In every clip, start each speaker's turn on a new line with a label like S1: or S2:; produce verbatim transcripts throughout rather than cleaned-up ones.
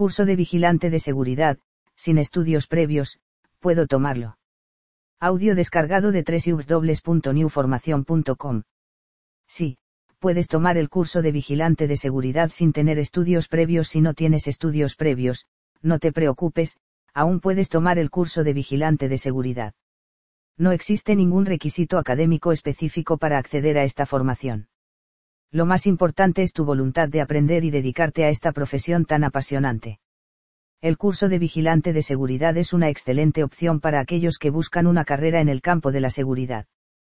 S1: curso de vigilante de seguridad, sin estudios previos, ¿puedo tomarlo? Audio descargado de doble u doble u doble u punto new formación punto com. Sí, puedes tomar el curso de vigilante de seguridad sin tener estudios previos. Si no tienes estudios previos, no te preocupes, aún puedes tomar el curso de vigilante de seguridad. No existe ningún requisito académico específico para acceder a esta formación. Lo más importante es tu voluntad de aprender y dedicarte a esta profesión tan apasionante. El curso de vigilante de seguridad es una excelente opción para aquellos que buscan una carrera en el campo de la seguridad.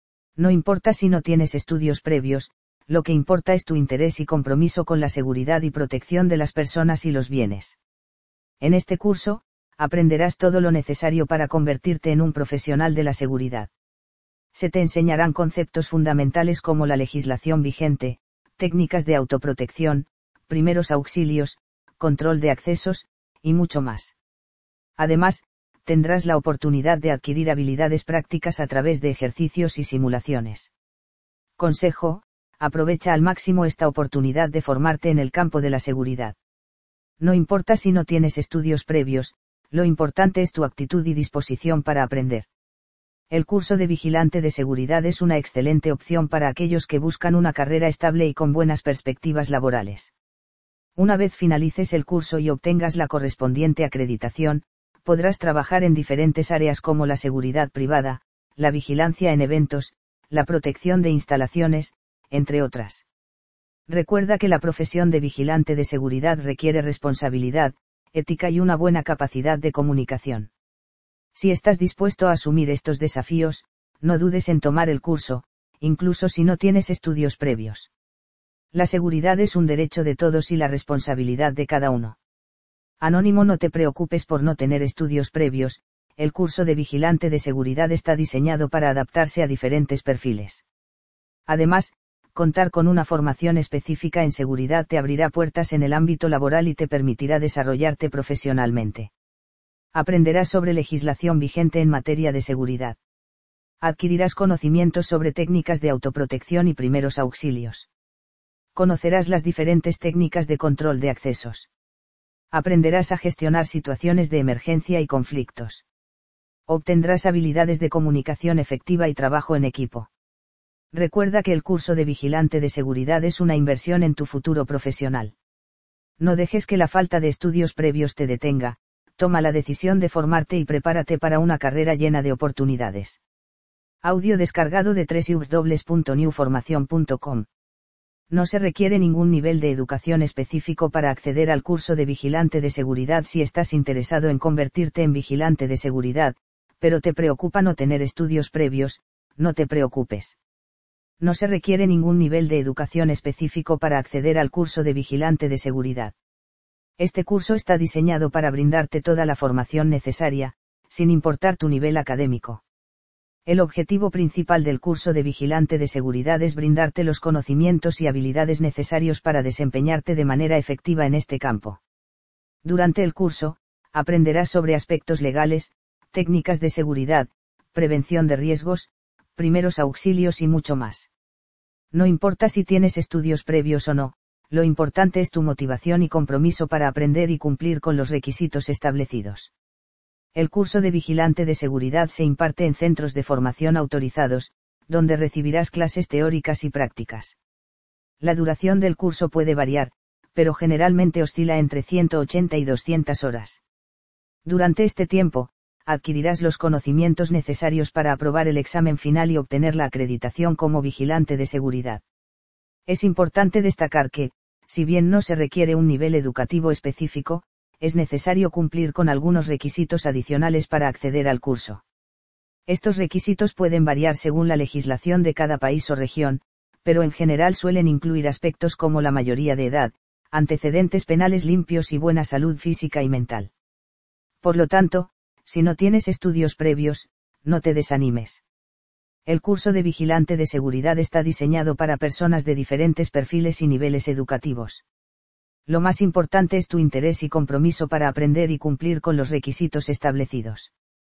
S1: No importa si no tienes estudios previos, lo que importa es tu interés y compromiso con la seguridad y protección de las personas y los bienes. En este curso, aprenderás todo lo necesario para convertirte en un profesional de la seguridad. Se te enseñarán conceptos fundamentales como la legislación vigente, técnicas de autoprotección, primeros auxilios, control de accesos, y mucho más. Además, tendrás la oportunidad de adquirir habilidades prácticas a través de ejercicios y simulaciones. Consejo: aprovecha al máximo esta oportunidad de formarte en el campo de la seguridad. No importa si no tienes estudios previos, lo importante es tu actitud y disposición para aprender. El curso de vigilante de seguridad es una excelente opción para aquellos que buscan una carrera estable y con buenas perspectivas laborales. Una vez finalices el curso y obtengas la correspondiente acreditación, podrás trabajar en diferentes áreas como la seguridad privada, la vigilancia en eventos, la protección de instalaciones, entre otras. Recuerda que la profesión de vigilante de seguridad requiere responsabilidad, ética y una buena capacidad de comunicación. Si estás dispuesto a asumir estos desafíos, no dudes en tomar el curso, incluso si no tienes estudios previos. La seguridad es un derecho de todos y la responsabilidad de cada uno. Anónimo: no te preocupes por no tener estudios previos, el curso de vigilante de seguridad está diseñado para adaptarse a diferentes perfiles. Además, contar con una formación específica en seguridad te abrirá puertas en el ámbito laboral y te permitirá desarrollarte profesionalmente. Aprenderás sobre legislación vigente en materia de seguridad. Adquirirás conocimientos sobre técnicas de autoprotección y primeros auxilios. Conocerás las diferentes técnicas de control de accesos. Aprenderás a gestionar situaciones de emergencia y conflictos. Obtendrás habilidades de comunicación efectiva y trabajo en equipo. Recuerda que el curso de vigilante de seguridad es una inversión en tu futuro profesional. No dejes que la falta de estudios previos te detenga, toma la decisión de formarte y prepárate para una carrera llena de oportunidades. Audio descargado de doble u doble u doble u punto new formación punto com. No se requiere ningún nivel de educación específico para acceder al curso de vigilante de seguridad si estás interesado en convertirte en vigilante de seguridad, pero te preocupa no tener estudios previos, no te preocupes. No se requiere ningún nivel de educación específico para acceder al curso de vigilante de seguridad. Este curso está diseñado para brindarte toda la formación necesaria, sin importar tu nivel académico. El objetivo principal del curso de vigilante de seguridad es brindarte los conocimientos y habilidades necesarios para desempeñarte de manera efectiva en este campo. Durante el curso, aprenderás sobre aspectos legales, técnicas de seguridad, prevención de riesgos, primeros auxilios y mucho más. No importa si tienes estudios previos o no, lo importante es tu motivación y compromiso para aprender y cumplir con los requisitos establecidos. El curso de vigilante de seguridad se imparte en centros de formación autorizados, donde recibirás clases teóricas y prácticas. La duración del curso puede variar, pero generalmente oscila entre ciento ochenta y doscientas horas. Durante este tiempo, adquirirás los conocimientos necesarios para aprobar el examen final y obtener la acreditación como vigilante de seguridad. Es importante destacar que, si bien no se requiere un nivel educativo específico, es necesario cumplir con algunos requisitos adicionales para acceder al curso. Estos requisitos pueden variar según la legislación de cada país o región, pero en general suelen incluir aspectos como la mayoría de edad, antecedentes penales limpios y buena salud física y mental. Por lo tanto, si no tienes estudios previos, no te desanimes. El curso de vigilante de seguridad está diseñado para personas de diferentes perfiles y niveles educativos. Lo más importante es tu interés y compromiso para aprender y cumplir con los requisitos establecidos.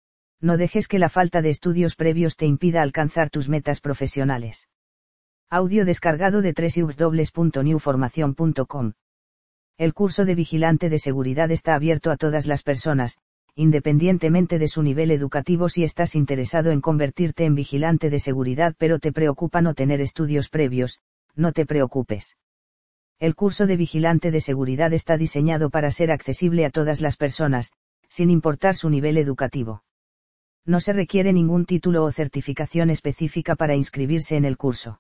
S1: No dejes que la falta de estudios previos te impida alcanzar tus metas profesionales. Audio descargado de doble u doble u doble u punto new formación punto com. El curso de vigilante de seguridad está abierto a todas las personas, independientemente de su nivel educativo. Si estás interesado en convertirte en vigilante de seguridad pero te preocupa no tener estudios previos, no te preocupes. El curso de vigilante de seguridad está diseñado para ser accesible a todas las personas, sin importar su nivel educativo. No se requiere ningún título o certificación específica para inscribirse en el curso.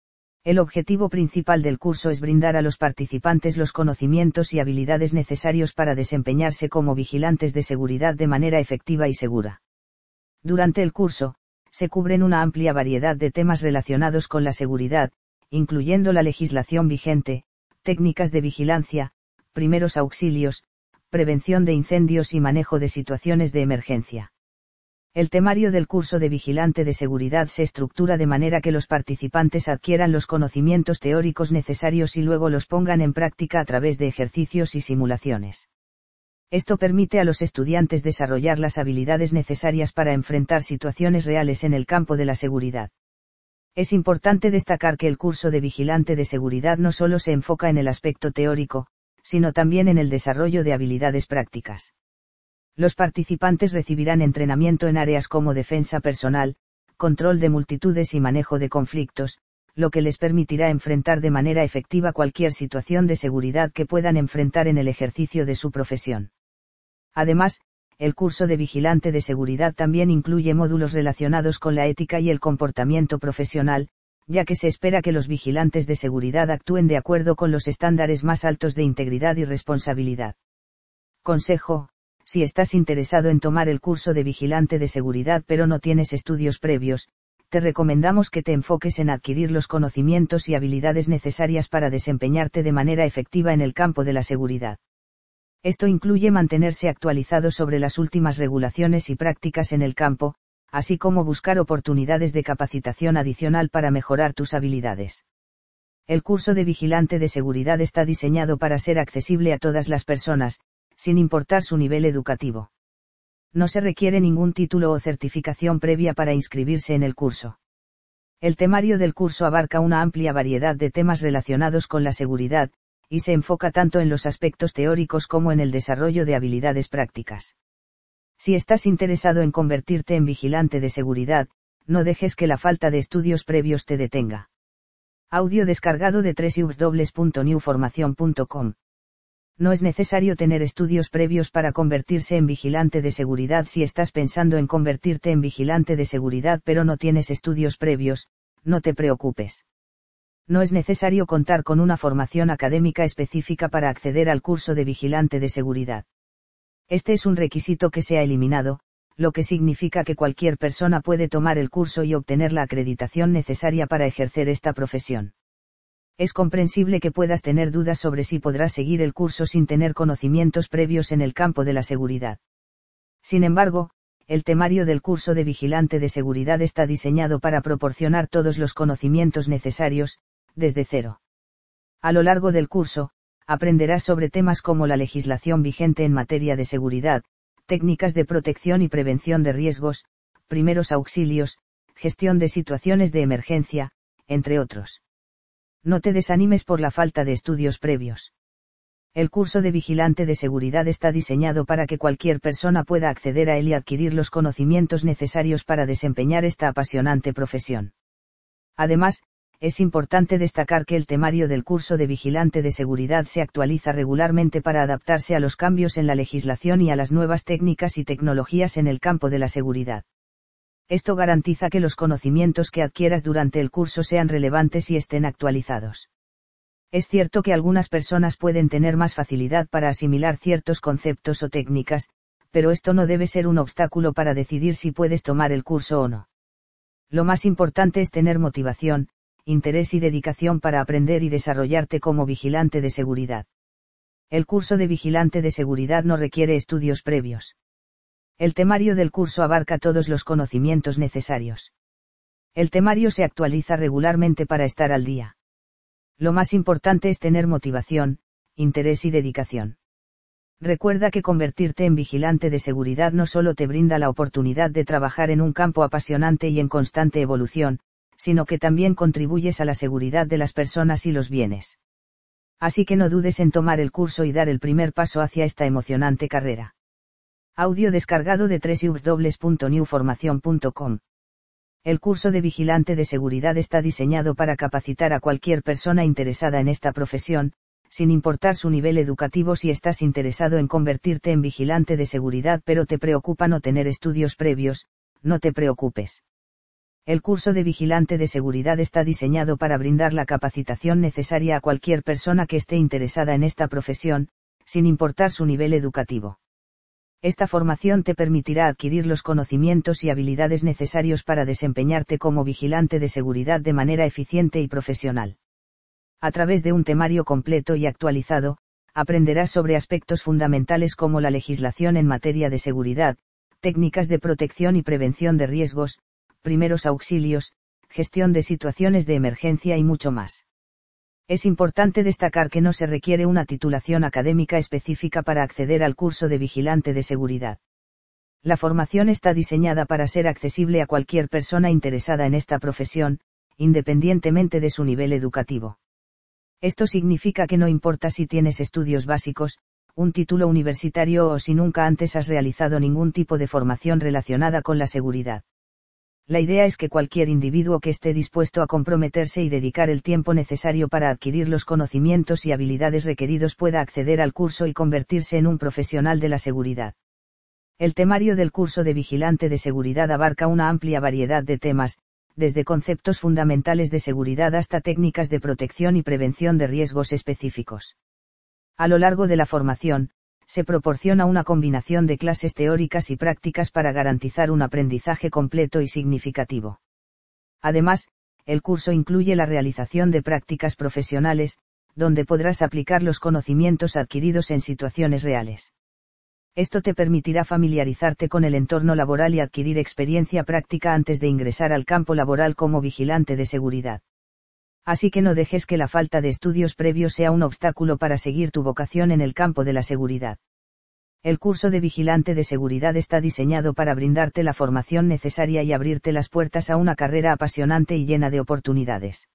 S1: El objetivo principal del curso es brindar a los participantes los conocimientos y habilidades necesarios para desempeñarse como vigilantes de seguridad de manera efectiva y segura. Durante el curso, se cubren una amplia variedad de temas relacionados con la seguridad, incluyendo la legislación vigente, técnicas de vigilancia, primeros auxilios, prevención de incendios y manejo de situaciones de emergencia. El temario del curso de vigilante de seguridad se estructura de manera que los participantes adquieran los conocimientos teóricos necesarios y luego los pongan en práctica a través de ejercicios y simulaciones. Esto permite a los estudiantes desarrollar las habilidades necesarias para enfrentar situaciones reales en el campo de la seguridad. Es importante destacar que el curso de vigilante de seguridad no solo se enfoca en el aspecto teórico, sino también en el desarrollo de habilidades prácticas. Los participantes recibirán entrenamiento en áreas como defensa personal, control de multitudes y manejo de conflictos, lo que les permitirá enfrentar de manera efectiva cualquier situación de seguridad que puedan enfrentar en el ejercicio de su profesión. Además, el curso de vigilante de seguridad también incluye módulos relacionados con la ética y el comportamiento profesional, ya que se espera que los vigilantes de seguridad actúen de acuerdo con los estándares más altos de integridad y responsabilidad. Consejo: si estás interesado en tomar el curso de vigilante de seguridad pero no tienes estudios previos, te recomendamos que te enfoques en adquirir los conocimientos y habilidades necesarias para desempeñarte de manera efectiva en el campo de la seguridad. Esto incluye mantenerse actualizado sobre las últimas regulaciones y prácticas en el campo, así como buscar oportunidades de capacitación adicional para mejorar tus habilidades. El curso de vigilante de seguridad está diseñado para ser accesible a todas las personas, sin importar su nivel educativo. No se requiere ningún título o certificación previa para inscribirse en el curso. El temario del curso abarca una amplia variedad de temas relacionados con la seguridad, y se enfoca tanto en los aspectos teóricos como en el desarrollo de habilidades prácticas. Si estás interesado en convertirte en vigilante de seguridad, no dejes que la falta de estudios previos te detenga. Audio descargado de doble u doble u doble u punto new formación punto com. No es necesario tener estudios previos para convertirse en vigilante de seguridad. Si estás pensando en convertirte en vigilante de seguridad pero no tienes estudios previos, no te preocupes. No es necesario contar con una formación académica específica para acceder al curso de vigilante de seguridad. Este es un requisito que se ha eliminado, lo que significa que cualquier persona puede tomar el curso y obtener la acreditación necesaria para ejercer esta profesión. Es comprensible que puedas tener dudas sobre si podrás seguir el curso sin tener conocimientos previos en el campo de la seguridad. Sin embargo, el temario del curso de vigilante de seguridad está diseñado para proporcionar todos los conocimientos necesarios, desde cero. A lo largo del curso, aprenderás sobre temas como la legislación vigente en materia de seguridad, técnicas de protección y prevención de riesgos, primeros auxilios, gestión de situaciones de emergencia, entre otros. No te desanimes por la falta de estudios previos. El curso de vigilante de seguridad está diseñado para que cualquier persona pueda acceder a él y adquirir los conocimientos necesarios para desempeñar esta apasionante profesión. Además, es importante destacar que el temario del curso de vigilante de seguridad se actualiza regularmente para adaptarse a los cambios en la legislación y a las nuevas técnicas y tecnologías en el campo de la seguridad. Esto garantiza que los conocimientos que adquieras durante el curso sean relevantes y estén actualizados. Es cierto que algunas personas pueden tener más facilidad para asimilar ciertos conceptos o técnicas, pero esto no debe ser un obstáculo para decidir si puedes tomar el curso o no. Lo más importante es tener motivación, interés y dedicación para aprender y desarrollarte como vigilante de seguridad. El curso de vigilante de seguridad no requiere estudios previos. El temario del curso abarca todos los conocimientos necesarios. El temario se actualiza regularmente para estar al día. Lo más importante es tener motivación, interés y dedicación. Recuerda que convertirte en vigilante de seguridad no solo te brinda la oportunidad de trabajar en un campo apasionante y en constante evolución, sino que también contribuyes a la seguridad de las personas y los bienes. Así que no dudes en tomar el curso y dar el primer paso hacia esta emocionante carrera. Audio descargado de doble u doble u doble u punto new formación punto com. El curso de vigilante de seguridad está diseñado para capacitar a cualquier persona interesada en esta profesión, sin importar su nivel educativo. Si estás interesado en convertirte en vigilante de seguridad pero te preocupa no tener estudios previos, no te preocupes. El curso de vigilante de seguridad está diseñado para brindar la capacitación necesaria a cualquier persona que esté interesada en esta profesión, sin importar su nivel educativo. Esta formación te permitirá adquirir los conocimientos y habilidades necesarios para desempeñarte como vigilante de seguridad de manera eficiente y profesional. A través de un temario completo y actualizado, aprenderás sobre aspectos fundamentales como la legislación en materia de seguridad, técnicas de protección y prevención de riesgos, primeros auxilios, gestión de situaciones de emergencia y mucho más. Es importante destacar que no se requiere una titulación académica específica para acceder al curso de vigilante de seguridad. La formación está diseñada para ser accesible a cualquier persona interesada en esta profesión, independientemente de su nivel educativo. Esto significa que no importa si tienes estudios básicos, un título universitario o si nunca antes has realizado ningún tipo de formación relacionada con la seguridad. La idea es que cualquier individuo que esté dispuesto a comprometerse y dedicar el tiempo necesario para adquirir los conocimientos y habilidades requeridos pueda acceder al curso y convertirse en un profesional de la seguridad. El temario del curso de vigilante de seguridad abarca una amplia variedad de temas, desde conceptos fundamentales de seguridad hasta técnicas de protección y prevención de riesgos específicos. A lo largo de la formación, se proporciona una combinación de clases teóricas y prácticas para garantizar un aprendizaje completo y significativo. Además, el curso incluye la realización de prácticas profesionales, donde podrás aplicar los conocimientos adquiridos en situaciones reales. Esto te permitirá familiarizarte con el entorno laboral y adquirir experiencia práctica antes de ingresar al campo laboral como vigilante de seguridad. Así que no dejes que la falta de estudios previos sea un obstáculo para seguir tu vocación en el campo de la seguridad. El curso de vigilante de seguridad está diseñado para brindarte la formación necesaria y abrirte las puertas a una carrera apasionante y llena de oportunidades.